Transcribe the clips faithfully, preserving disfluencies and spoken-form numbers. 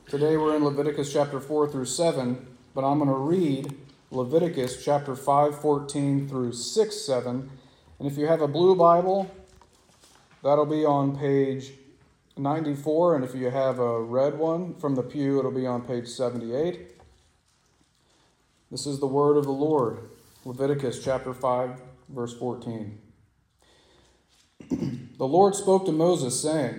Today we're in Leviticus chapter four through seven, but I'm going to read Leviticus chapter five, fourteen through six, seven. And if you have a blue Bible, that'll be on page ninety-four. And if you have a red one from the pew, it'll be on page seventy-eight. This is the word of the Lord. Leviticus chapter five, verse fourteen. The Lord spoke to Moses, saying,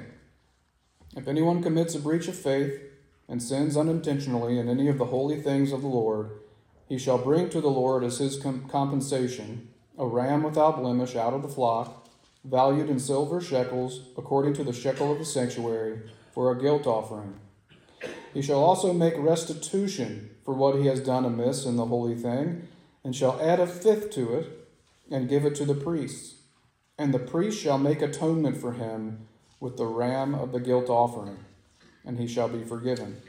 "If anyone commits a breach of faith and sins unintentionally in any of the holy things of the Lord, he shall bring to the Lord as his com- compensation a ram without blemish out of the flock, valued in silver shekels, according to the shekel of the sanctuary, for a guilt offering. He shall also make restitution for what he has done amiss in the holy thing, and shall add a fifth to it, and give it to the priests. And the priest shall make atonement for him with the ram of the guilt offering, and he shall be forgiven.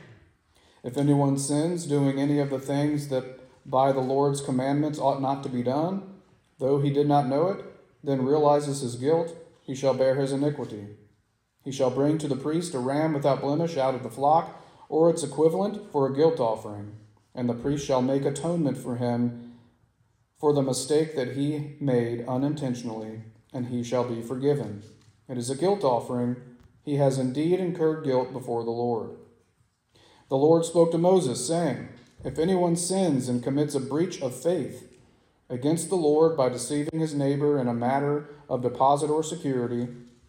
If anyone sins doing any of the things that by the Lord's commandments ought not to be done, though he did not know it, then realizes his guilt, he shall bear his iniquity. He shall bring to the priest a ram without blemish out of the flock, or its equivalent, for a guilt offering, and the priest shall make atonement for him for the mistake that he made unintentionally, and he shall be forgiven. It is a guilt offering. He has indeed incurred guilt before the Lord." The Lord spoke to Moses, saying, "If anyone sins and commits a breach of faith against the Lord by deceiving his neighbor in a matter of deposit or security,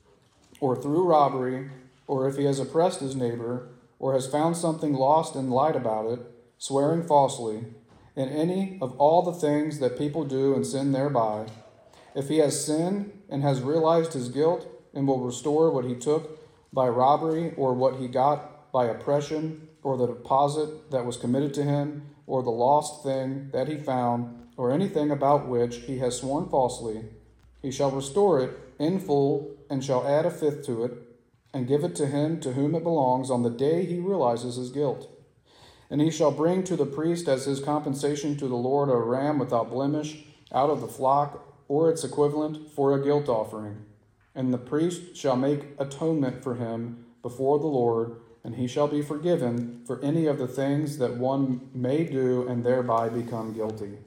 or through robbery, or if he has oppressed his neighbor, or has found something lost and lied about it, swearing falsely, in any of all the things that people do and sin thereby, if he has sinned and has realized his guilt and will restore what he took by robbery, or what he got by oppression, or the deposit that was committed to him, or the lost thing that he found, or anything about which he has sworn falsely, he shall restore it in full, and shall add a fifth to it, and give it to him to whom it belongs on the day he realizes his guilt. And he shall bring to the priest as his compensation to the Lord a ram without blemish out of the flock, or its equivalent, for a guilt offering. And the priest shall make atonement for him before the Lord, and he shall be forgiven for any of the things that one may do and thereby become guilty."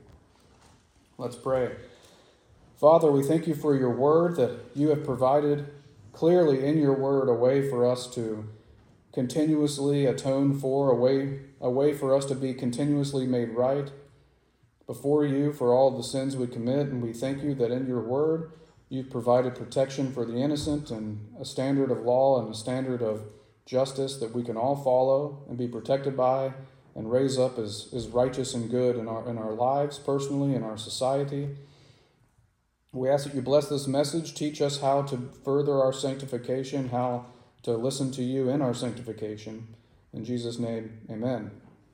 Let's pray. Father, we thank you for your word, that you have provided clearly in your word a way for us to continuously atone for, a way, a way for us to be continuously made right before you for all the sins we commit. And we thank you that in your word you've provided protection for the innocent and a standard of law and a standard of justice that we can all follow and be protected by and raise up as, as righteous and good in our, in our lives personally, in our society. We ask that you bless this message, teach us how to further our sanctification, how to listen to you in our sanctification. In Jesus' name, amen.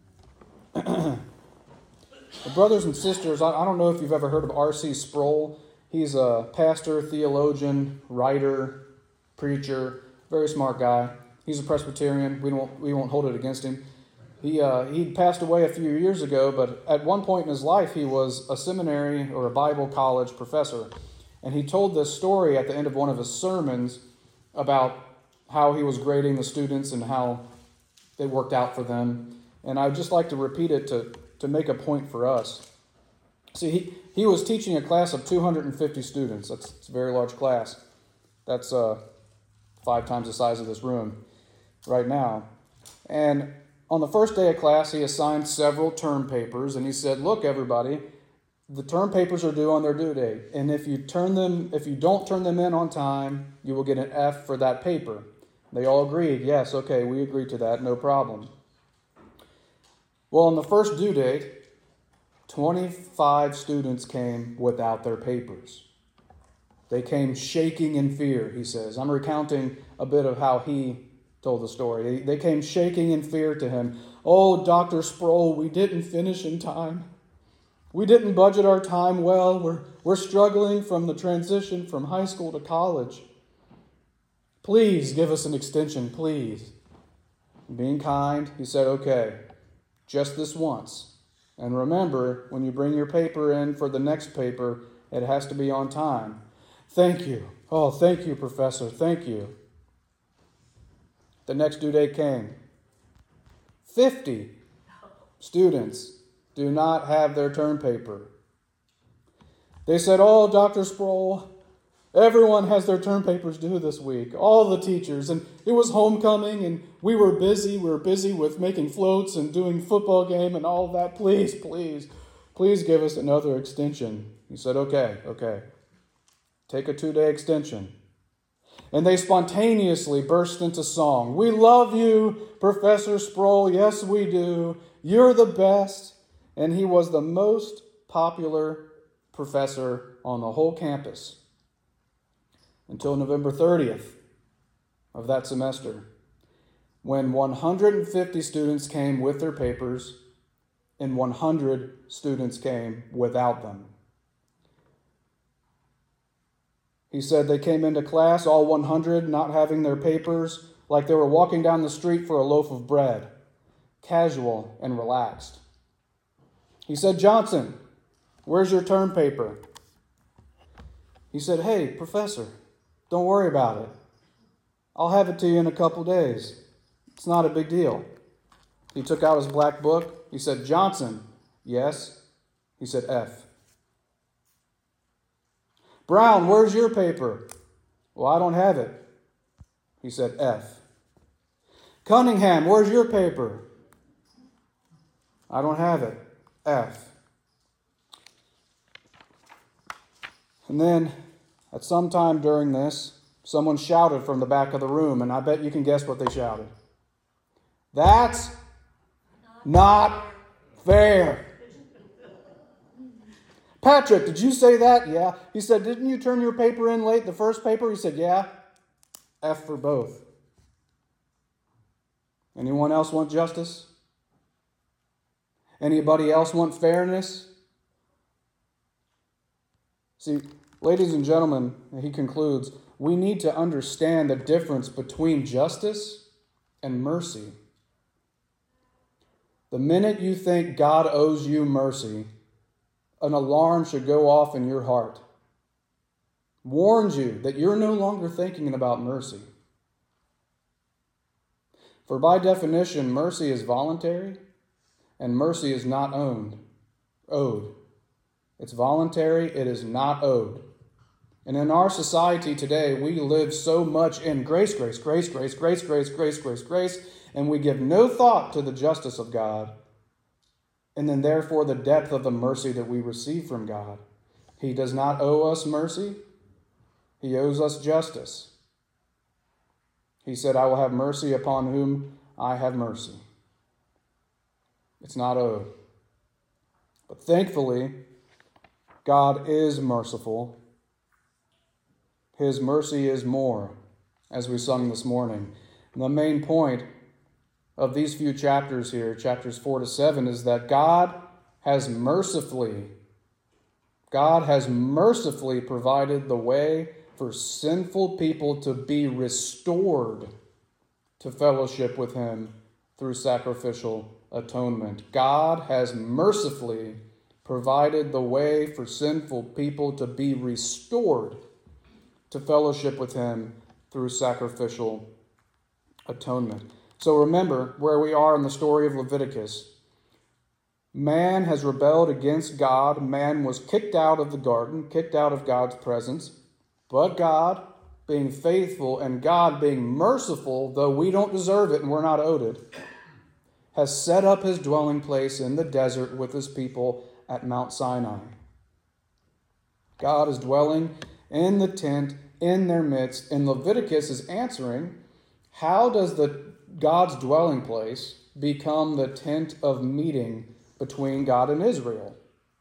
Brothers and sisters, I, I don't know if you've ever heard of R C Sproul. He's a pastor, theologian, writer, preacher, very smart guy. He's a Presbyterian. We won't we won't hold it against him. He uh, he passed away a few years ago, but at one point in his life, he was a seminary or a Bible college professor, and he told this story at the end of one of his sermons about how he was grading the students and how it worked out for them. And I'd just like to repeat it to to make a point for us. See, he, he was teaching a class of two hundred fifty students. That's, that's a very large class. That's uh, five times the size of this room right now. And on the first day of class, he assigned several term papers, and he said, "Look, everybody, the term papers are due on their due date, and if you turn them, if you don't turn them in on time, you will get an F for that paper." They all agreed. "Yes, okay, we agree to that, no problem." Well, on the first due date, twenty-five students came without their papers. They came shaking in fear, he says. I'm recounting a bit of how he told the story. They came shaking in fear to him. "Oh, Doctor Sproul, we didn't finish in time. We didn't budget our time well. We're, we're struggling from the transition from high school to college. Please give us an extension, please." Being kind, he said, "Okay, just this once. And remember, when you bring your paper in for the next paper, it has to be on time." "Thank you. Oh, thank you, Professor. Thank you." The next due date came. fifty students do not have their term paper. They said, oh, Doctor Sproul, everyone has their term papers due this week, all the teachers. And it was homecoming, and we were busy. We were busy with making floats and doing football game and all of that. Please, please, please give us another extension. He said, okay, okay. Take a two-day extension. And they spontaneously burst into song. We love you, Professor Sproul. Yes, we do. You're the best. And he was the most popular professor on the whole campus until November thirtieth of that semester, when one hundred fifty students came with their papers and one hundred students came without them. He said they came into class, all one hundred, not having their papers, like they were walking down the street for a loaf of bread, casual and relaxed. He said, Johnson, where's your term paper? He said, hey, professor, don't worry about it. I'll have it to you in a couple days. It's not a big deal. He took out his black book. He said, Johnson, yes. He said, F. Brown, where's your paper? Well, I don't have it. He said, F. Cunningham, where's your paper? I don't have it. F. And then, at some time during this, someone shouted from the back of the room, and I bet you can guess what they shouted. That's not fair. Patrick, did you say that? Yeah. He said, didn't you turn your paper in late, the first paper? He said, yeah. F for both. Anyone else want justice? Anybody else want fairness? See, ladies and gentlemen, he concludes, we need to understand the difference between justice and mercy. The minute you think God owes you mercy, an alarm should go off in your heart. Warns you that you're no longer thinking about mercy. For by definition, mercy is voluntary, and mercy is not owned, owed. It's voluntary, it is not owed. And in our society today, we live so much in grace, grace, grace, grace, grace, grace, grace, grace, grace, and we give no thought to the justice of God, and then therefore the depth of the mercy that we receive from God. He does not owe us mercy. He owes us justice. He said, I will have mercy upon whom I have mercy. It's not owed. But thankfully, God is merciful. His mercy is more, as we sung this morning. And the main point of these few chapters here, chapters four to seven, is that God has mercifully, God has mercifully provided the way for sinful people to be restored to fellowship with Him through sacrificial atonement. God has mercifully provided the way for sinful people to be restored to fellowship with Him through sacrificial atonement. So remember where we are in the story of Leviticus. Man has rebelled against God. Man was kicked out of the garden, kicked out of God's presence. But God, being faithful and God being merciful, though we don't deserve it and we're not owed it, has set up His dwelling place in the desert with His people at Mount Sinai. God is dwelling in the tent in their midst, and Leviticus is answering, how does the God's dwelling place become the tent of meeting between God and Israel?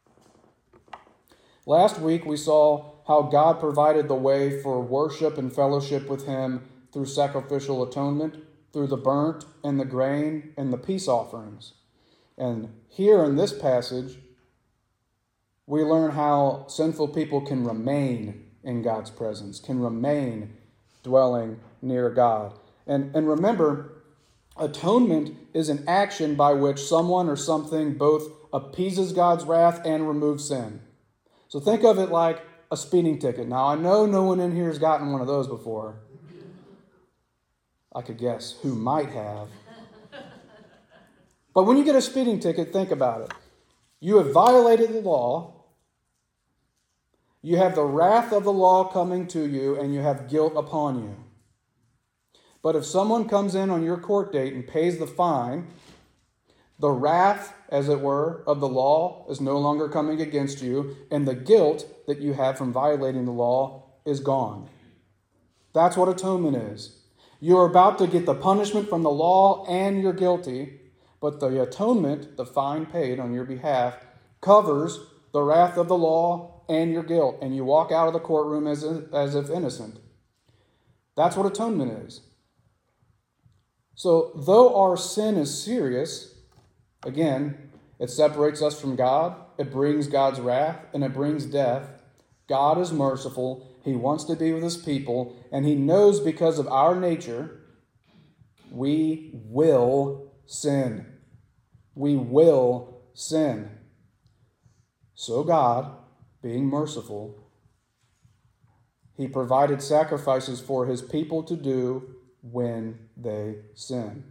Last week we saw how God provided the way for worship and fellowship with Him through sacrificial atonement, through the burnt and the grain and the peace offerings. And here in this passage, we learn how sinful people can remain in God's presence, can remain dwelling near God. And, and remember, atonement is an action by which someone or something both appeases God's wrath and removes sin. So think of it like a speeding ticket. Now, I know no one in here has gotten one of those before. I could guess who might have. But when you get a speeding ticket, think about it. You have violated the law. You have the wrath of the law coming to you, and you have guilt upon you. But if someone comes in on your court date and pays the fine, the wrath, as it were, of the law is no longer coming against you, and the guilt that you have from violating the law is gone. That's what atonement is. You're about to get the punishment from the law and you're guilty, but the atonement, the fine paid on your behalf, covers the wrath of the law and your guilt, and you walk out of the courtroom as if, as if innocent. That's what atonement is. So, though our sin is serious, again, it separates us from God, it brings God's wrath, and it brings death. God is merciful. He wants to be with his people, and he knows because of our nature, we will sin. We will sin. So God, being merciful, he provided sacrifices for his people to do when they sin.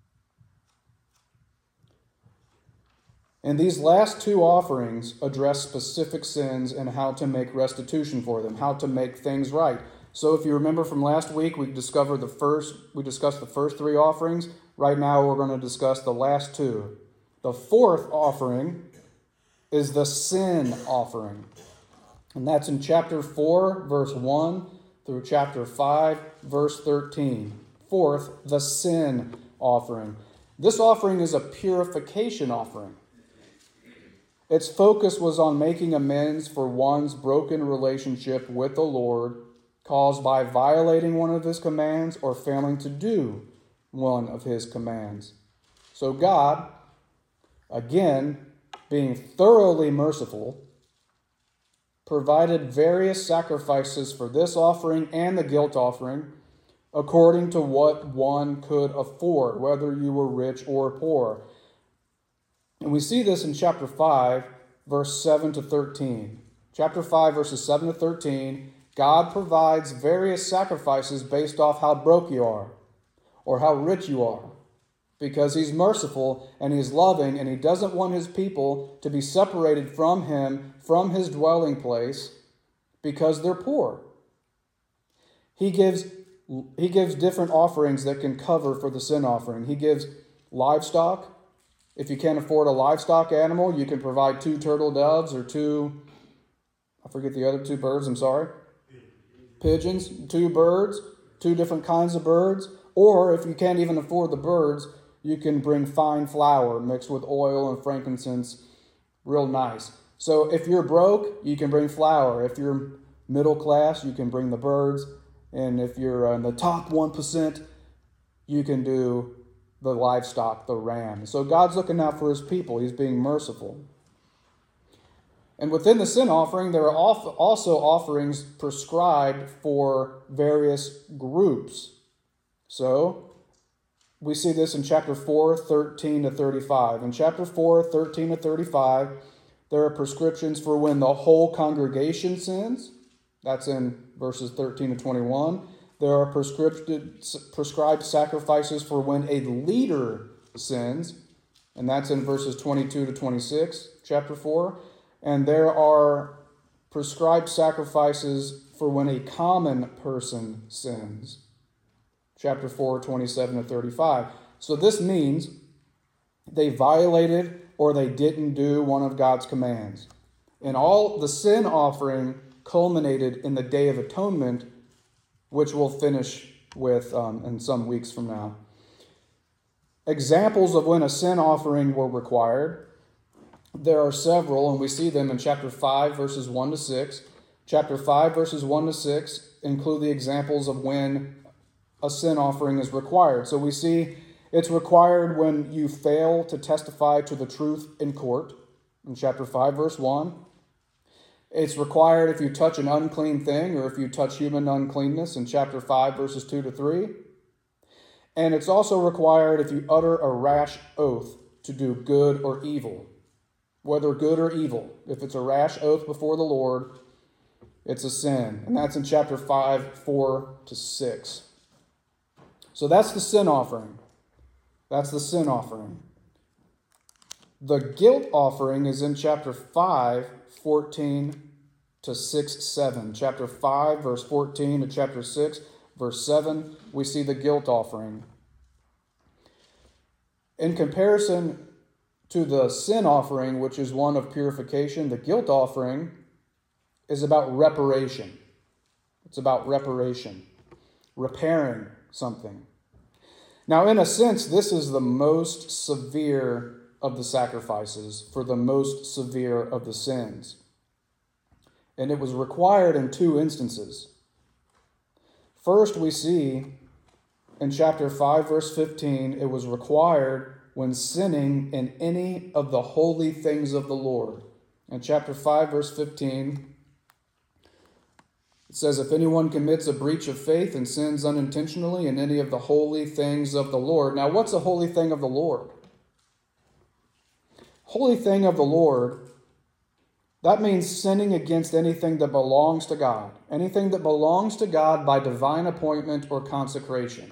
And these last two offerings address specific sins and how to make restitution for them, how to make things right. So if you remember from last week, we discovered the first, we discussed the first three offerings. Right now we're going to discuss the last two. The fourth offering is the sin offering. And that's in chapter four, verse one through chapter five, verse thirteen. Fourth, the sin offering. This offering is a purification offering. Its focus was on making amends for one's broken relationship with the Lord caused by violating one of his commands or failing to do one of his commands. So God, again, being thoroughly merciful, provided various sacrifices for this offering and the guilt offering according to what one could afford, whether you were rich or poor. And we see this in chapter five, verse seven to thirteen. Chapter five, verses seven to thirteen, God provides various sacrifices based off how broke you are or how rich you are, because he's merciful and he's loving, and he doesn't want his people to be separated from him, from his dwelling place, because they're poor. He gives, he gives different offerings that can cover for the sin offering. He gives livestock. If you can't afford a livestock animal, you can provide two turtle doves or two, I forget the other two birds, I'm sorry. Pigeons, two birds, two different kinds of birds. Or if you can't even afford the birds, you can bring fine flour mixed with oil and frankincense, real nice. So if you're broke, you can bring flour. If you're middle class, you can bring the birds. And if you're in the top one percent, you can do the livestock, the ram. So God's looking out for his people. He's being merciful. And within the sin offering, there are also offerings prescribed for various groups. So we see this in chapter four, thirteen to thirty-five. In chapter four, thirteen to thirty-five, there are prescriptions for when the whole congregation sins. That's in verses thirteen to twenty-one. There are prescribed sacrifices for when a leader sins, and that's in verses twenty-two to twenty-six, chapter four. And there are prescribed sacrifices for when a common person sins, chapter four, twenty-seven to thirty-five. So this means they violated or they didn't do one of God's commands. And all the sin offering culminated in the Day of Atonement, which we'll finish with um, in some weeks from now. Examples of when a sin offering were required. There are several, and we see them in chapter five, verses one to six. Chapter five, verses one to six include the examples of when a sin offering is required. So we see it's required when you fail to testify to the truth in court, in chapter five, verse one. It's required if you touch an unclean thing or if you touch human uncleanness in chapter five, verses two to three. And it's also required if you utter a rash oath to do good or evil, whether good or evil. If it's a rash oath before the Lord, it's a sin. And that's in chapter five, four to six. So that's the sin offering. That's the sin offering. The guilt offering is in chapter five, fourteen to six, seven. Chapter five, verse fourteen to chapter six, verse seven, we see the guilt offering. In comparison to the sin offering, which is one of purification, the guilt offering is about reparation. It's about reparation, repairing something. Now, in a sense, this is the most severe of the sacrifices for the most severe of the sins. And it was required in two instances. First, we see in chapter five, verse fifteen, it was required when sinning in any of the holy things of the Lord. In chapter five, verse fifteen, it says, if anyone commits a breach of faith and sins unintentionally in any of the holy things of the Lord. Now, what's a holy thing of the Lord? Holy thing of the Lord, that means sinning against anything that belongs to God. Anything that belongs to God by divine appointment or consecration.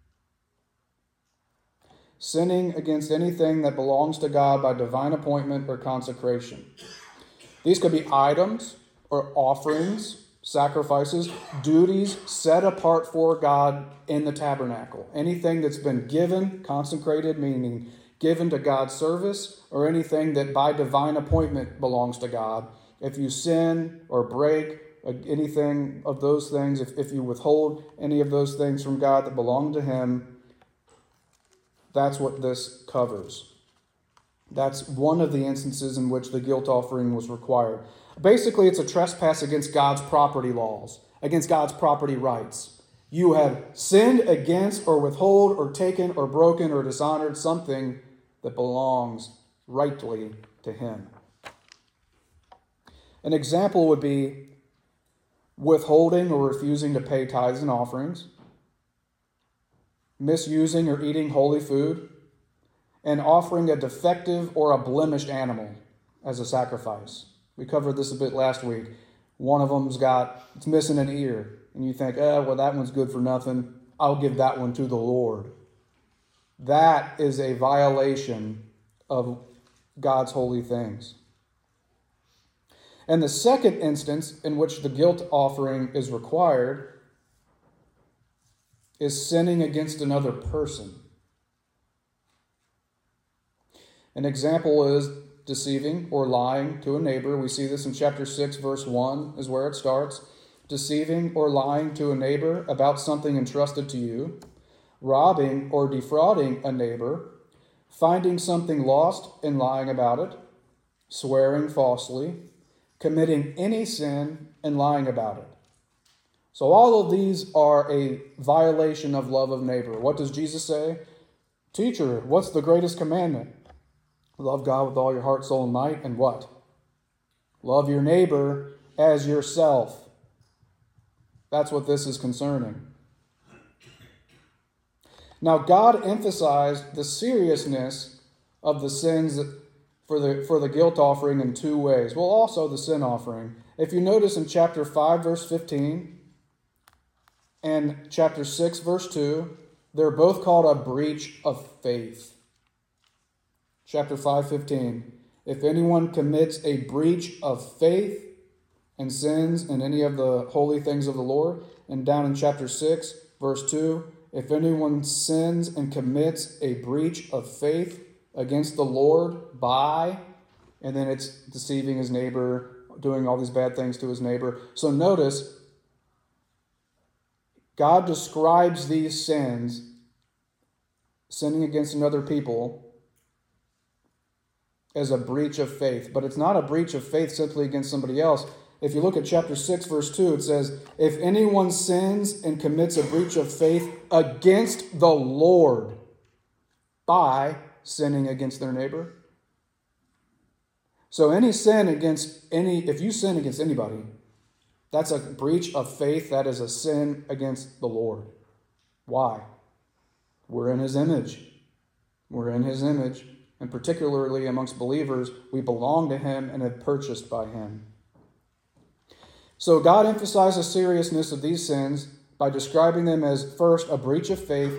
Sinning against anything that belongs to God by divine appointment or consecration. These could be items or offerings, sacrifices, duties set apart for God in the tabernacle. Anything that's been given, consecrated, meaning given to God's service, or anything that by divine appointment belongs to God. If you sin or break anything of those things, if, if you withhold any of those things from God that belong to Him, that's what this covers. That's one of the instances in which the guilt offering was required. Basically, it's a trespass against God's property laws, against God's property rights. You have sinned against or withhold or taken or broken or dishonored something that belongs rightly to Him. An example would be withholding or refusing to pay tithes and offerings, misusing or eating holy food, and offering a defective or a blemished animal as a sacrifice. We covered this a bit last week. One of them's got, it's missing an ear. And you think, oh, well, that one's good for nothing. I'll give that one to the Lord. That is a violation of God's holy things. And the second instance in which the guilt offering is required is sinning against another person. An example is deceiving or lying to a neighbor. We see this in chapter six, verse one is where it starts. Deceiving or lying to a neighbor about something entrusted to you, robbing or defrauding a neighbor, finding something lost and lying about it, swearing falsely, committing any sin and lying about it. So all of these are a violation of love of neighbor. What does Jesus say? Teacher, what's the greatest commandment? Love God with all your heart, soul, and might, and what? Love your neighbor as yourself. That's what this is concerning. Now, God emphasized the seriousness of the sins for the, for the guilt offering in two ways. Well, also the sin offering. If you notice in chapter five, verse fifteen, and chapter six, verse two, they're both called a breach of faith. Chapter five, fifteen. If anyone commits a breach of faith and sins in any of the holy things of the Lord. And down in chapter six, verse two, if anyone sins and commits a breach of faith against the Lord by, and then it's deceiving his neighbor, doing all these bad things to his neighbor. So notice, God describes these sins, sinning against another people, as a breach of faith. But it's not a breach of faith simply against somebody else. If you look at chapter six, verse two, it says, if anyone sins and commits a breach of faith against the Lord by sinning against their neighbor. So any sin against any, if you sin against anybody, that's a breach of faith. That is a sin against the Lord. Why? We're in His image. We're in His image. And particularly amongst believers, we belong to Him and have purchased by Him. So God emphasized the seriousness of these sins by describing them as, first, a breach of faith, and then second, prescribing a hefty sacrifice for them.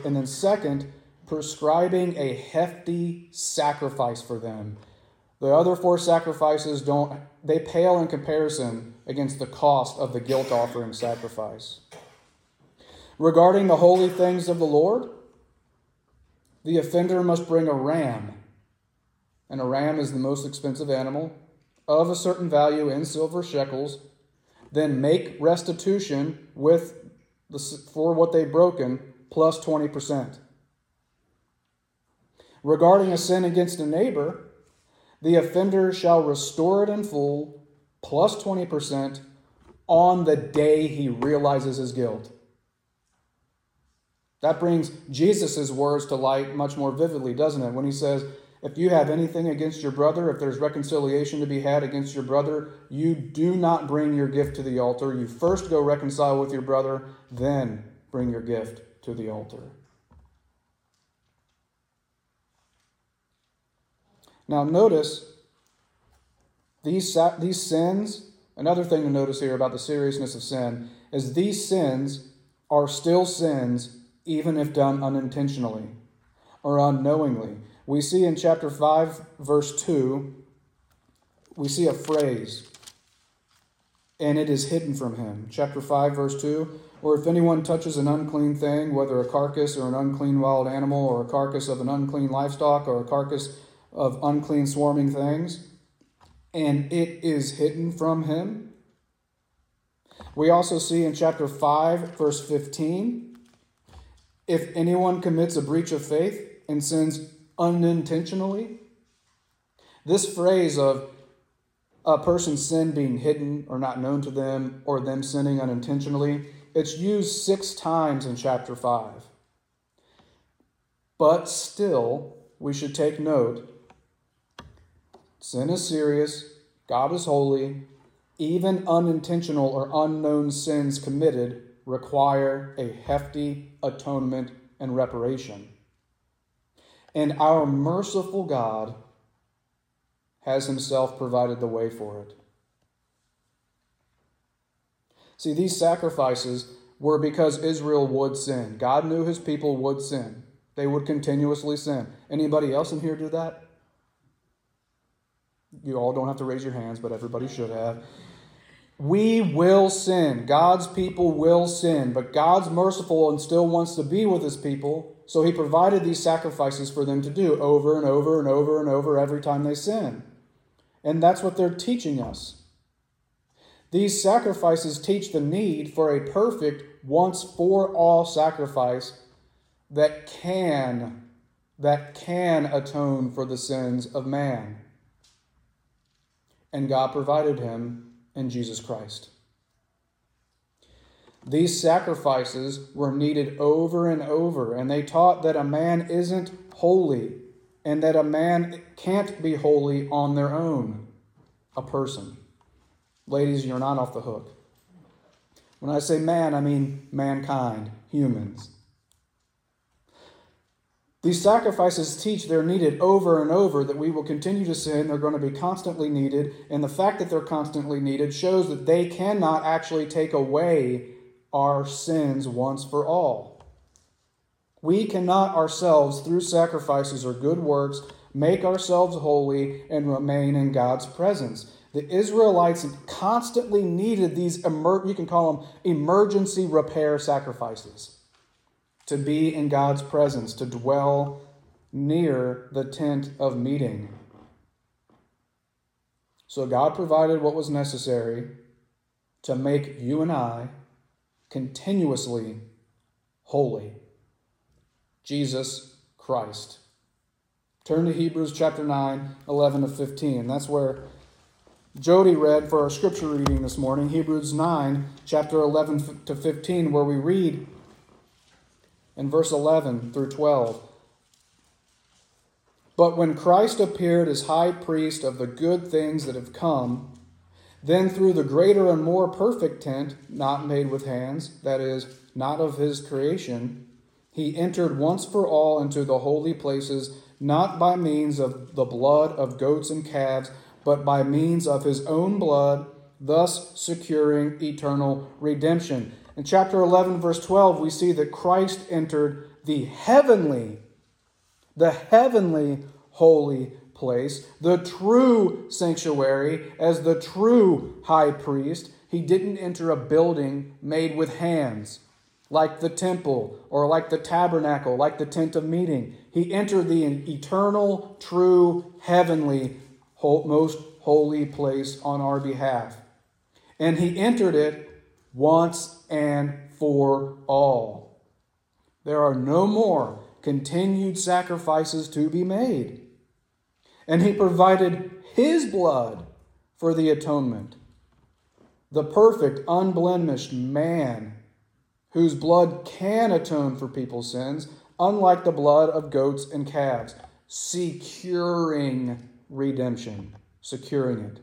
The other four sacrifices don't, they pale in comparison against the cost of the guilt offering sacrifice. Regarding the holy things of the Lord, the offender must bring a ram, and a ram is the most expensive animal, of a certain value in silver shekels, then make restitution with the, for what they've broken, plus twenty percent. Regarding a sin against a neighbor, the offender shall restore it in full, plus twenty percent, on the day he realizes his guilt. That brings Jesus' words to light much more vividly, doesn't it? When he says, if you have anything against your brother, if there's reconciliation to be had against your brother, you do not bring your gift to the altar. You first go reconcile with your brother, then bring your gift to the altar. Now notice, these, these sins, another thing to notice here about the seriousness of sin, is these sins are still sins even if done unintentionally or unknowingly. We see in chapter five, verse two, we see a phrase, and it is hidden from him. Chapter five, verse two, or if anyone touches an unclean thing, whether a carcass or an unclean wild animal, or a carcass of an unclean livestock, or a carcass of unclean swarming things, and it is hidden from him. We also see in chapter five, verse fifteen, if anyone commits a breach of faith and sins unintentionally. This phrase of a person's sin being hidden or not known to them, or them sinning unintentionally, it's used six times in chapter five. But still, we should take note, sin is serious, God is holy, even unintentional or unknown sins committed require a hefty atonement and reparation. And our merciful God has himself provided the way for it. See, these sacrifices were because Israel would sin. God knew his people would sin. They would continuously sin. Anybody else in here do that? You all don't have to raise your hands, but everybody should have. We will sin. God's people will sin, but God's merciful and still wants to be with his people, so he provided these sacrifices for them to do over and over and over and over every time they sin. And that's what they're teaching us. These sacrifices teach the need for a perfect, once-for-all sacrifice that can, that can atone for the sins of man. And God provided him in Jesus Christ. These sacrifices were needed over and over, and they taught that a man isn't holy and that a man can't be holy on their own. A person. Ladies, you're not off the hook. When I say man, I mean mankind, humans. These sacrifices teach they're needed over and over, that we will continue to sin. They're going to be constantly needed. And the fact that they're constantly needed shows that they cannot actually take away our sins once for all. We cannot ourselves, through sacrifices or good works, make ourselves holy and remain in God's presence. The Israelites constantly needed these, emer- you can call them emergency repair sacrifices, to be in God's presence, to dwell near the tent of meeting. So God provided what was necessary to make you and I continuously holy. Jesus Christ. Turn to Hebrews chapter nine, eleven to fifteen. That's where Jody read for our scripture reading this morning, Hebrews nine, chapter eleven to fifteen, where we read in verse eleven through twelve. But when Christ appeared as high priest of the good things that have come, then through the greater and more perfect tent, not made with hands, that is, not of his creation, he entered once for all into the holy places, not by means of the blood of goats and calves, but by means of his own blood, thus securing eternal redemption. In chapter eleven, verse twelve, we see that Christ entered the heavenly, the heavenly holy place, the true sanctuary, as the true high priest. He didn't enter a building made with hands, like the temple or like the tabernacle, like the tent of meeting. He entered the eternal, true, heavenly, most holy place on our behalf. And he entered it once and for all. There are no more continued sacrifices to be made. And he provided his blood for the atonement. The perfect, unblemished man whose blood can atone for people's sins, unlike the blood of goats and calves, securing redemption, securing it.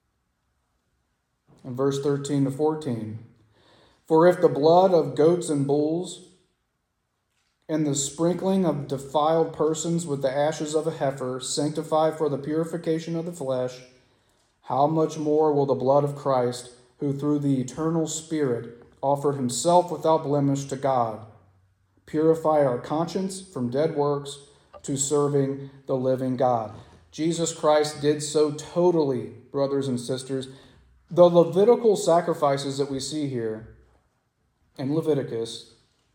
In verse thirteen to fourteen, for if the blood of goats and bulls and the sprinkling of defiled persons with the ashes of a heifer sanctify for the purification of the flesh, how much more will the blood of Christ, who through the eternal Spirit offered himself without blemish to God, purify our conscience from dead works to serving the living God. Jesus Christ did so totally, brothers and sisters. The Levitical sacrifices that we see here in Leviticus,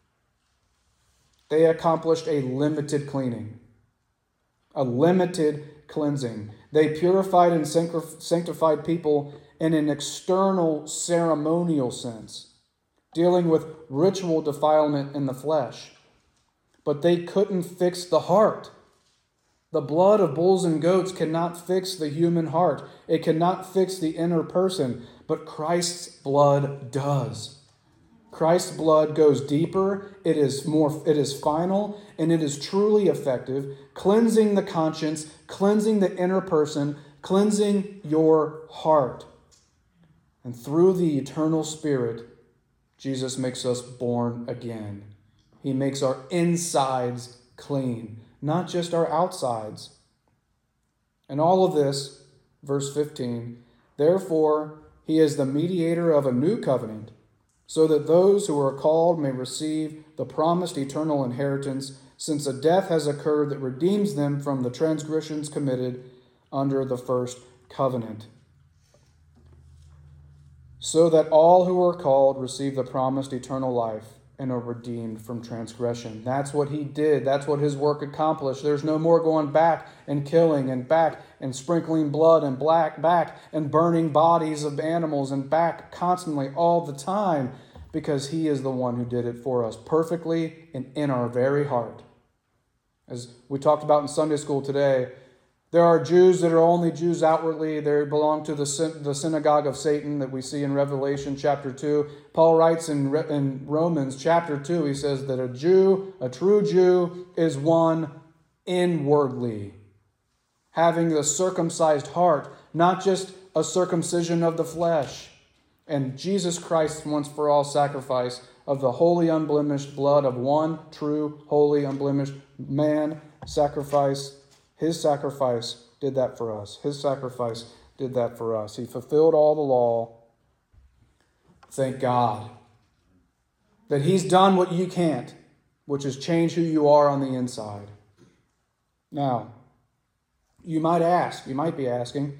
they accomplished a limited cleaning, a limited cleansing. They purified and sanctified people in an external ceremonial sense, dealing with ritual defilement in the flesh. But they couldn't fix the heart. The blood of bulls and goats cannot fix the human heart. It cannot fix the inner person, but Christ's blood does. Christ's blood goes deeper, it is more, it is final, and it is truly effective, cleansing the conscience, cleansing the inner person, cleansing your heart. And through the eternal Spirit, Jesus makes us born again. He makes our insides clean, not just our outsides. And all of this, verse fifteen, therefore he is the mediator of a new covenant, so that those who are called may receive the promised eternal inheritance, since a death has occurred that redeems them from the transgressions committed under the first covenant. So that all who are called receive the promised eternal life and are redeemed from transgression. That's what he did. That's what his work accomplished. There's no more going back and killing and back and sprinkling blood and black back and burning bodies of animals and back constantly all the time, because he is the one who did it for us perfectly and in our very heart. As we talked about in Sunday school today, there are Jews that are only Jews outwardly. They belong to the, the synagogue of Satan that we see in Revelation chapter two. Paul writes in, in Romans chapter two, he says that a Jew, a true Jew, is one inwardly, having the circumcised heart, not just a circumcision of the flesh. And Jesus Christ's once for all sacrifice of the holy, unblemished blood of one true, holy, unblemished man, sacrifice, his sacrifice did that for us. His sacrifice did that for us. He fulfilled all the law. Thank God that he's done what you can't, which is change who you are on the inside. Now, you might ask, you might be asking,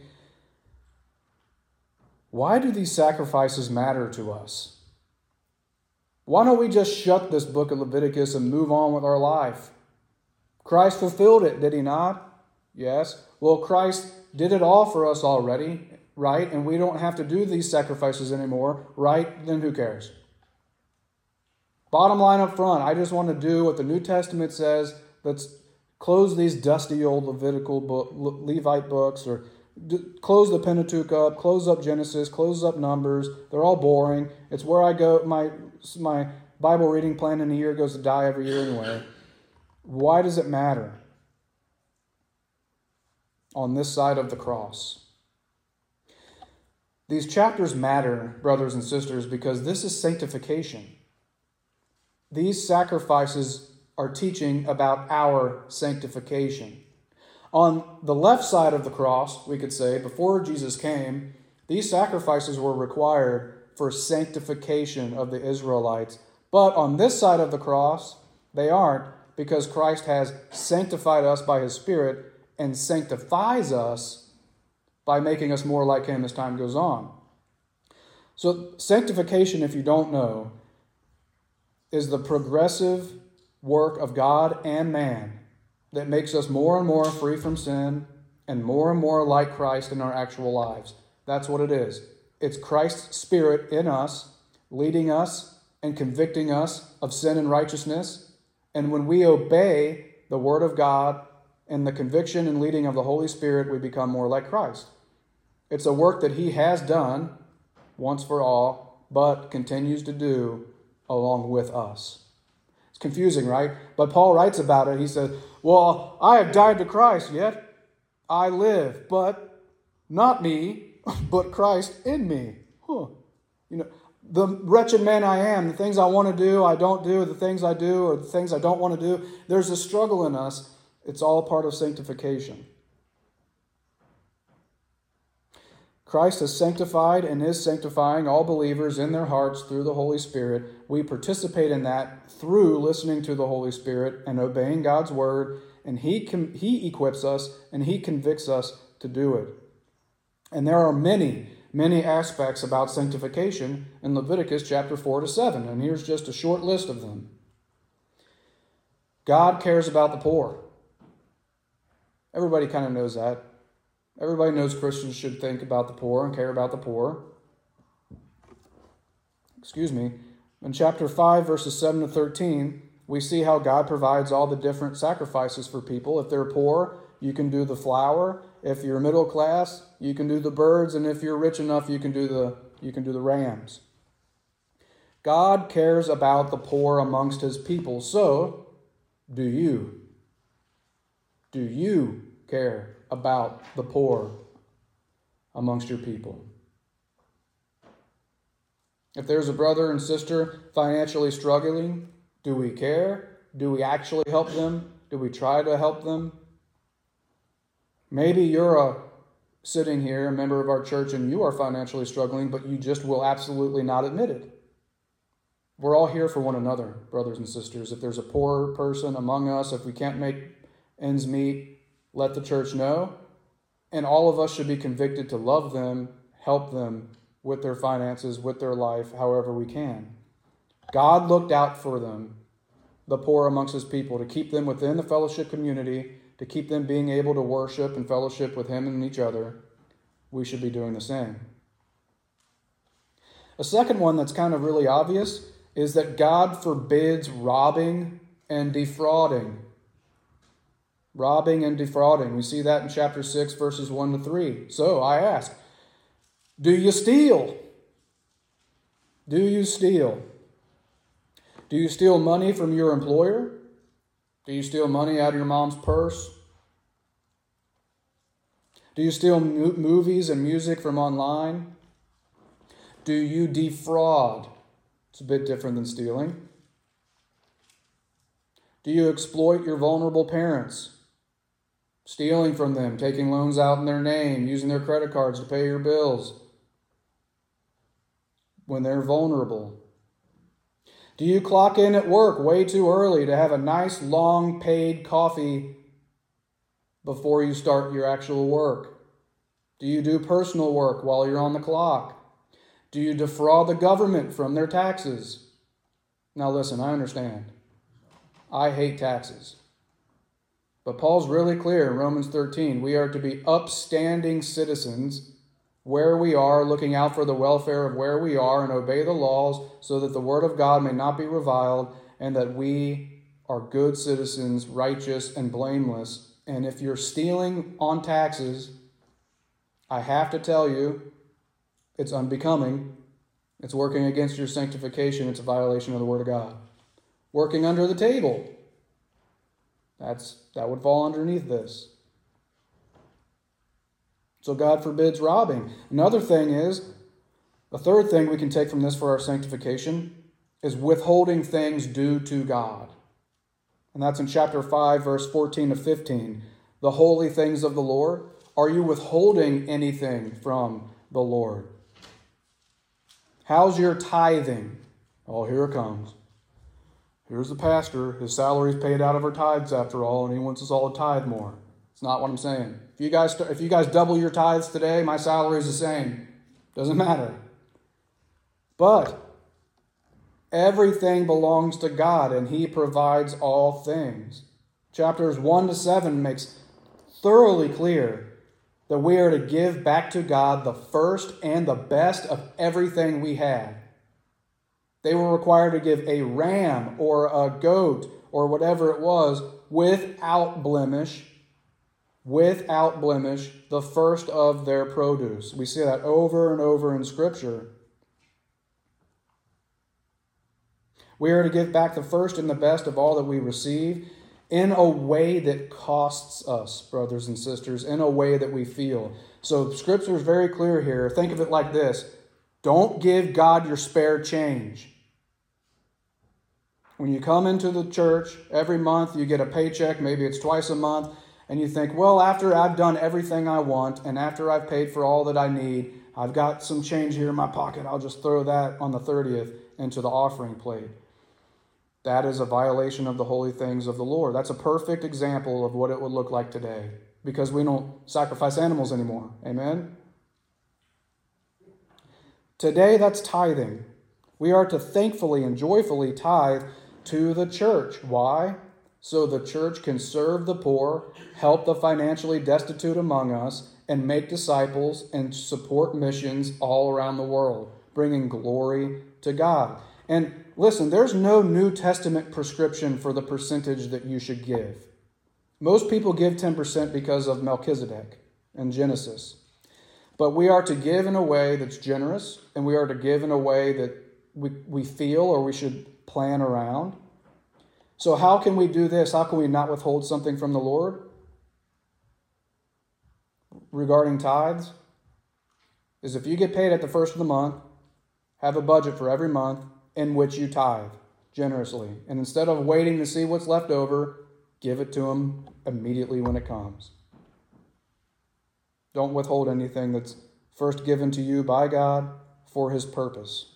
why do these sacrifices matter to us? Why don't we just shut this book of Leviticus and move on with our life? Christ fulfilled it, did he not? Yes. Well, Christ did it all for us already, right? And we don't have to do these sacrifices anymore, right? Then who cares? Bottom line up front, I just want to do what the New Testament says. Let's close these dusty old Levitical book, Levite books, or d- close the Pentateuch up, close up Genesis, close up Numbers. They're all boring. It's where I go, my, my Bible reading plan in a year goes to die every year anyway. Why does it matter on this side of the cross? These chapters matter, brothers and sisters, because this is sanctification. These sacrifices are teaching about our sanctification. On the left side of the cross, we could say, before Jesus came, these sacrifices were required for sanctification of the Israelites. But on this side of the cross, they aren't, because Christ has sanctified us by his Spirit and sanctifies us by making us more like him as time goes on. So sanctification, if you don't know, is the progressive work of God and man that makes us more and more free from sin and more and more like Christ in our actual lives. That's what it is. It's Christ's Spirit in us, leading us and convicting us of sin and righteousness. And when we obey the Word of God and the conviction and leading of the Holy Spirit, we become more like Christ. It's a work that he has done once for all, but continues to do along with us. It's confusing, right? But Paul writes about it. He says, well, I have died to Christ, yet I live, but not me, but Christ in me. Huh. You know, the wretched man I am, the things I want to do, I don't do, the things I do, or the things I don't want to do, there's a struggle in us. It's all part of sanctification. Christ has sanctified and is sanctifying all believers in their hearts through the Holy Spirit. We participate in that through listening to the Holy Spirit and obeying God's word, and he com- he equips us and he convicts us to do it. And there are many, many aspects about sanctification in Leviticus chapter four to seven, and here's just a short list of them. God cares about the poor. Everybody kind of knows that. Everybody knows Christians should think about the poor and care about the poor. Excuse me. In chapter five, verses seven to thirteen, we see how God provides all the different sacrifices for people. If they're poor, you can do the flour. If you're middle class, you can do the birds. And if you're rich enough, you can do the, you can do the rams. God cares about the poor amongst his people. So, do you? Do you care about the poor amongst your people? If there's a brother and sister financially struggling, do we care? Do we actually help them? Do we try to help them? Maybe you're a, sitting here, a member of our church, and you are financially struggling, but you just will absolutely not admit it. We're all here for one another, brothers and sisters. If there's a poor person among us, if we can't make ends meet, let the church know. And all of us should be convicted to love them, help them with their finances, with their life, however we can. God looked out for them, the poor amongst his people, to keep them within the fellowship community, to keep them being able to worship and fellowship with him and each other. We should be doing the same. A second one that's kind of really obvious is that God forbids robbing and defrauding. Robbing and defrauding. We see that in chapter six, verses one to three. So I ask, do you steal? Do you steal? Do you steal money from your employer? Do you steal money out of your mom's purse? Do you steal mo- movies and music from online? Do you defraud? It's a bit different than stealing. Do you exploit your vulnerable parents? Stealing from them, taking loans out in their name, using their credit cards to pay your bills when they're vulnerable. Do you clock in at work way too early to have a nice long paid coffee before you start your actual work? Do you do personal work while you're on the clock? Do you defraud the government from their taxes? Now listen, I understand. I hate taxes. But Paul's really clear in Romans thirteen. We are to be upstanding citizens where we are, looking out for the welfare of where we are, and obey the laws so that the word of God may not be reviled, and that we are good citizens, righteous and blameless. And if you're stealing on taxes, I have to tell you, it's unbecoming. It's working against your sanctification. It's a violation of the word of God. Working under the table. That's that would fall underneath this. So God forbids robbing. Another thing is, the third thing we can take from this for our sanctification is withholding things due to God. And that's in chapter five, verse fourteen to fifteen. The holy things of the Lord. Are you withholding anything from the Lord? How's your tithing? Oh, here it comes. Here's the pastor. His salary's paid out of our tithes after all, and he wants us all to tithe more. It's not what I'm saying. If you guys, if you guys double your tithes today, my salary is the same. Doesn't matter. But everything belongs to God, and He provides all things. Chapters one to seven makes thoroughly clear that we are to give back to God the first and the best of everything we have. They were required to give a ram or a goat or whatever it was without blemish, without blemish, the first of their produce. We see that over and over in Scripture. We are to give back the first and the best of all that we receive in a way that costs us, brothers and sisters, in a way that we feel. So Scripture is very clear here. Think of it like this. Don't give God your spare change. When you come into the church every month, you get a paycheck, maybe it's twice a month, and you think, well, after I've done everything I want, and after I've paid for all that I need, I've got some change here in my pocket. I'll just throw that on the thirtieth into the offering plate. That is a violation of the holy things of the Lord. That's a perfect example of what it would look like today, because we don't sacrifice animals anymore. Amen? Today, that's tithing. We are to thankfully and joyfully tithe to the church. Why? So the church can serve the poor, help the financially destitute among us, and make disciples and support missions all around the world, bringing glory to God. And listen, there's no New Testament prescription for the percentage that you should give. Most people give ten percent because of Melchizedek and Genesis. But we are to give in a way that's generous, and we are to give in a way that we, we feel or we should plan around. So how can we do this? How can we not withhold something from the Lord? Regarding tithes, is if you get paid at the first of the month, have a budget for every month in which you tithe generously. And instead of waiting to see what's left over, give it to Him immediately when it comes. Don't withhold anything that's first given to you by God for His purpose.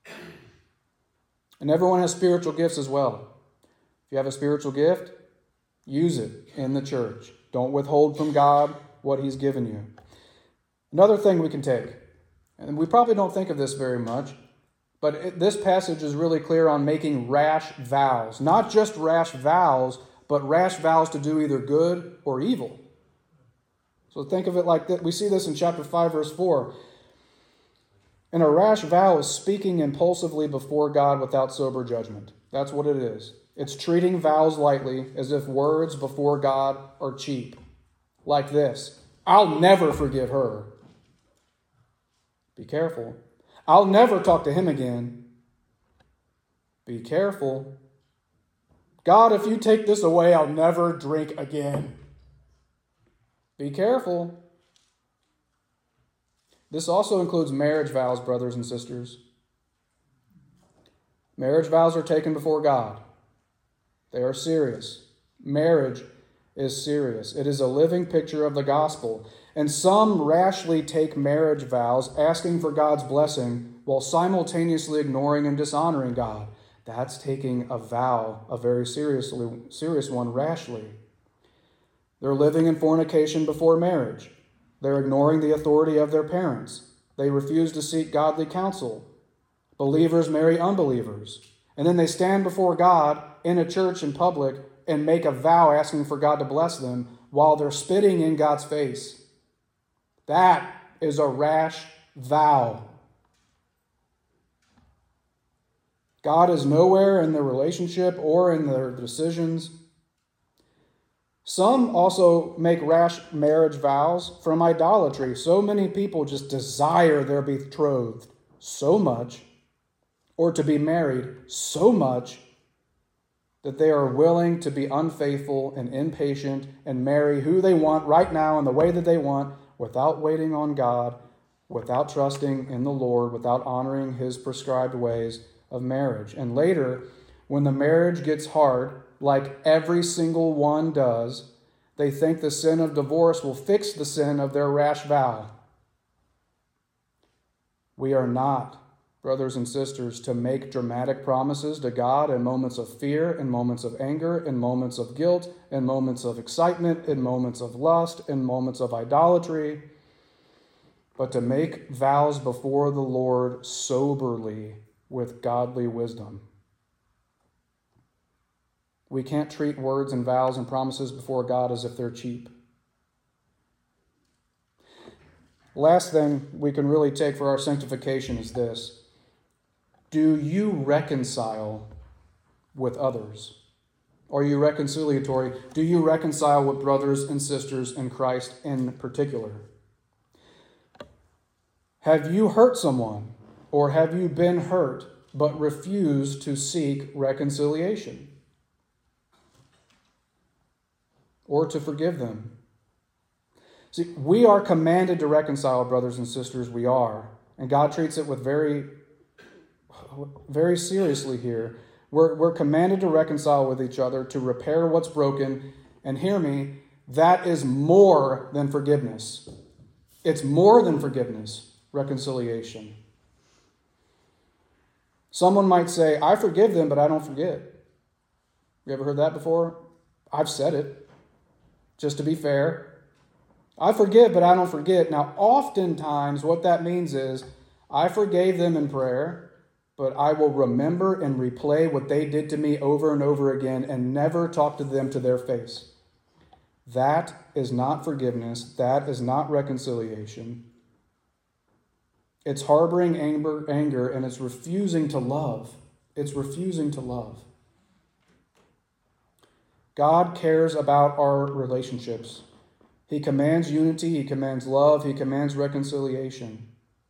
And everyone has spiritual gifts as well. If you have a spiritual gift, use it in the church. Don't withhold from God what He's given you. Another thing we can take, and we probably don't think of this very much, but it, this passage is really clear on making rash vows. Not just rash vows, but rash vows to do either good or evil. So think of it like that. We see this in chapter five, verse four. And a rash vow is speaking impulsively before God without sober judgment. That's what it is. It's treating vows lightly as if words before God are cheap. Like this: I'll never forgive her. Be careful. I'll never talk to him again. Be careful. God, if you take this away, I'll never drink again. Be careful. This also includes marriage vows, brothers and sisters. Marriage vows are taken before God. They are serious. Marriage is serious. It is a living picture of the gospel. And some rashly take marriage vows, asking for God's blessing, while simultaneously ignoring and dishonoring God. That's taking a vow, a very seriously, serious one, rashly. They're living in fornication before marriage. They're ignoring the authority of their parents. They refuse to seek godly counsel. Believers marry unbelievers. And then they stand before God in a church in public and make a vow asking for God to bless them while they're spitting in God's face. That is a rash vow. God is nowhere in their relationship or in their decisions. Some also make rash marriage vows from idolatry. So many people just desire their betrothed so much, or to be married so much, that they are willing to be unfaithful and impatient and marry who they want right now in the way that they want, without waiting on God, without trusting in the Lord, without honoring His prescribed ways of marriage. And later, when the marriage gets hard, like every single one does, they think the sin of divorce will fix the sin of their rash vow. We are not brothers and sisters, to make dramatic promises to God in moments of fear, in moments of anger, in moments of guilt, in moments of excitement, in moments of lust, in moments of idolatry, but to make vows before the Lord soberly with godly wisdom. We can't treat words and vows and promises before God as if they're cheap. Last thing we can really take for our sanctification is this. Do you reconcile with others? Are you reconciliatory? Do you reconcile with brothers and sisters in Christ in particular? Have you hurt someone, or have you been hurt but refused to seek reconciliation or to forgive them? See, we are commanded to reconcile, brothers and sisters, we are. And God treats it with very, very seriously here. We're, we're commanded to reconcile with each other, to repair what's broken. And hear me, that is more than forgiveness. It's more than forgiveness, reconciliation. Someone might say, I forgive them, but I don't forget. You ever heard that before? I've said it, just to be fair. I forgive, but I don't forget. Now, oftentimes what that means is I forgave them in prayer, but I will remember and replay what they did to me over and over again and never talk to them to their face. That is not forgiveness. That is not reconciliation. It's harboring anger, anger, and it's refusing to love. It's refusing to love. God cares about our relationships. He commands unity, he commands love, he commands reconciliation.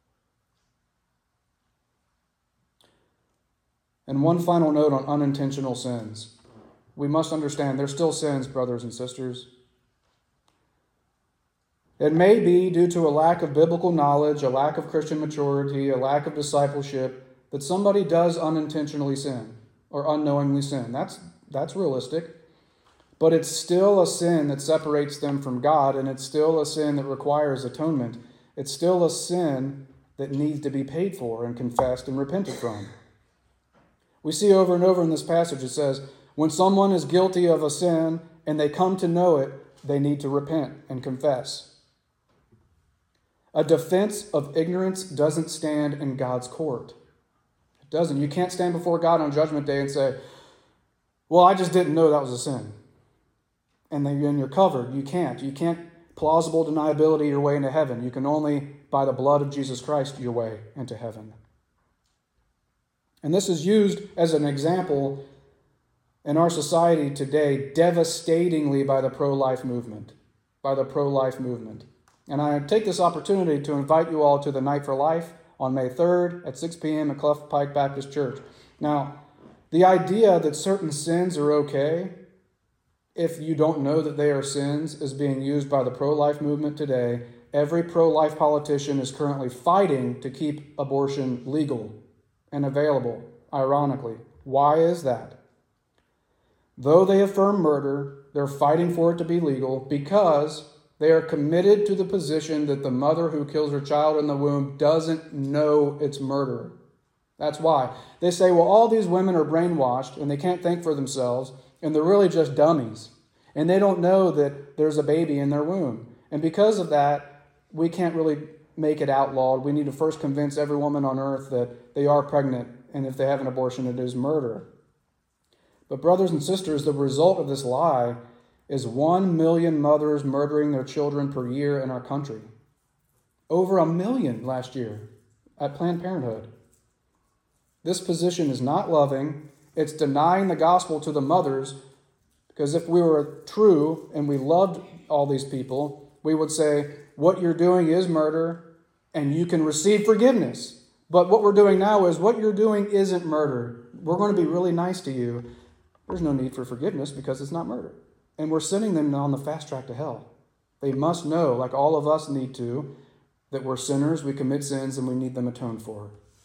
And one final note on unintentional sins. We must understand they're still sins, brothers and sisters. It may be due to a lack of biblical knowledge, a lack of Christian maturity, a lack of discipleship, that somebody does unintentionally sin or unknowingly sin. That's, that's realistic. But it's still a sin that separates them from God, and it's still a sin that requires atonement. It's still a sin that needs to be paid for and confessed and repented from. We see over and over in this passage, it says, when someone is guilty of a sin and they come to know it, they need to repent and confess. A defense of ignorance doesn't stand in God's court. It doesn't. You can't stand before God on Judgment Day and say, well, I just didn't know that was a sin. And then you're covered. You can't. You can't plausible deniability your way into heaven. You can only, by the blood of Jesus Christ, your way into heaven. And this is used as an example in our society today devastatingly by the pro-life movement. By the pro-life movement. And I take this opportunity to invite you all to the Night for Life on May third at six p.m. at Clough Pike Baptist Church. Now, the idea that certain sins are okay if you don't know that they are sins is being used by the pro-life movement today. Every pro-life politician is currently fighting to keep abortion legal and available, ironically. Why is that? Though they affirm murder, they're fighting for it to be legal because they are committed to the position that the mother who kills her child in the womb doesn't know it's murder. That's why. They say, well, all these women are brainwashed and they can't think for themselves, and they're really just dummies. And they don't know that there's a baby in their womb. And because of that, we can't really make it outlawed. We need to first convince every woman on earth that they are pregnant, and if they have an abortion, it is murder. But brothers and sisters, the result of this lie is one million mothers murdering their children per year in our country. Over a million last year at Planned Parenthood. This position is not loving. It's denying the gospel to the mothers, because if we were true and we loved all these people, we would say, what you're doing is murder and you can receive forgiveness. But what we're doing now is what you're doing isn't murder. We're going to be really nice to you. There's no need for forgiveness because it's not murder. And we're sending them on the fast track to hell. They must know, like all of us need to, that we're sinners, we commit sins, and we need them atoned for.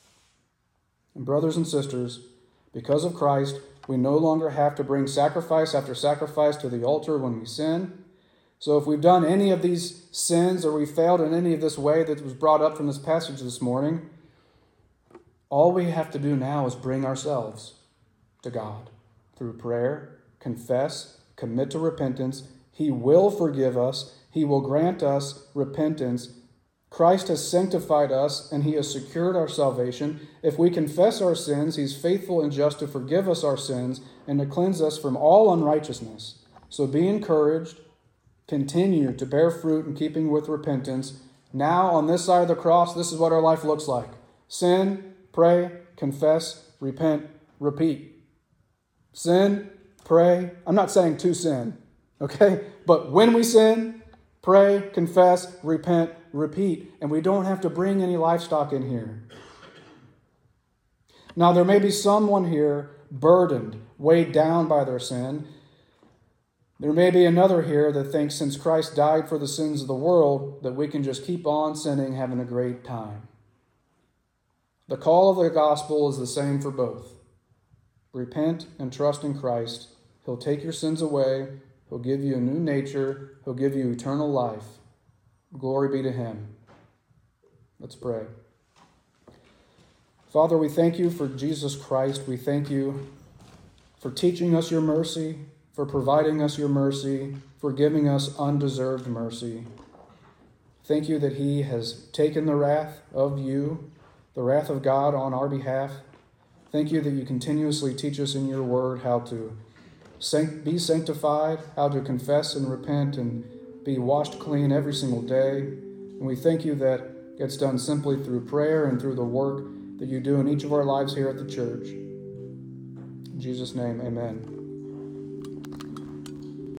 And brothers and sisters, because of Christ, we no longer have to bring sacrifice after sacrifice to the altar when we sin. So if we've done any of these sins or we failed in any of this way that was brought up from this passage this morning, All we have to do now is bring ourselves to God through prayer, confess, commit to repentance. He will forgive us. He will grant us repentance. Christ has sanctified us, and he has secured our salvation. If we confess our sins, he's faithful and just to forgive us our sins and to cleanse us from all unrighteousness. So be encouraged. Continue to bear fruit in keeping with repentance. Now, on this side of the cross, this is what our life looks like. Sin, pray, confess, repent, repeat. Sin, pray. I'm not saying to sin, okay? But when we sin, pray, confess, repent, repeat. And we don't have to bring any livestock in here. Now, there may be someone here burdened, weighed down by their sin. There may be another here that thinks since Christ died for the sins of the world, that we can just keep on sinning, having a great time. The call of the gospel is the same for both. Repent and trust in Christ. He'll take your sins away. He'll give you a new nature. He'll give you eternal life. Glory be to him. Let's pray. Father, we thank you for Jesus Christ. We thank you for teaching us your mercy, for providing us your mercy, for giving us undeserved mercy. Thank you that he has taken the wrath of you, the wrath of God on our behalf. Thank you that you continuously teach us in your word how to be sanctified, how to confess and repent and be washed clean every single day. And we thank you that gets done simply through prayer and through the work that you do in each of our lives here at the church. In Jesus' name, amen.